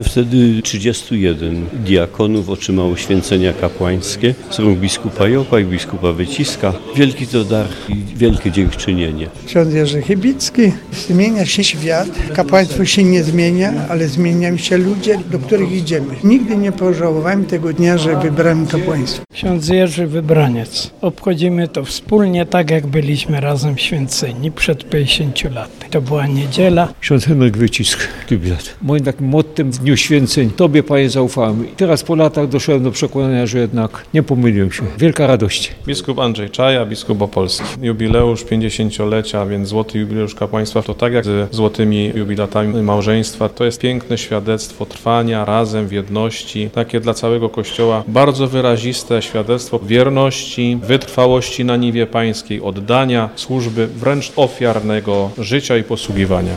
Wtedy 31 diakonów otrzymało święcenia kapłańskie z rąk biskupa Jopa i biskupa Wyciska. Wielki to dar i wielkie dziękczynienie. Ksiądz Jerzy Chybicki. Zmienia się świat, kapłaństwo się nie zmienia, ale zmieniają się ludzie, do których idziemy. Nigdy nie pożałowałem tego dnia, że wybrałem kapłaństwo. Ksiądz Jerzy Wybraniec. Obchodzimy to wspólnie, tak jak byliśmy razem święceni przed 50 laty. To była niedziela. Ksiądz Henryk Wycisk, jubilat. Moim takim mottem w Dniu Święceń Tobie, Panie, zaufałem. I teraz po latach doszedłem do przekonania, że jednak nie pomyliłem się. Wielka radość. Biskup Andrzej Czaja, biskup opolski. Jubileusz 50-lecia, więc złoty jubileusz kapłaństwa to tak jak ze złotymi jubilatami małżeństwa. To jest piękne świadectwo trwania razem w jedności. Takie dla całego Kościoła bardzo wyraziste świadectwo wierności, wytrwałości na niwie pańskiej, oddania, służby, wręcz ofiarnego życia i posługiwania.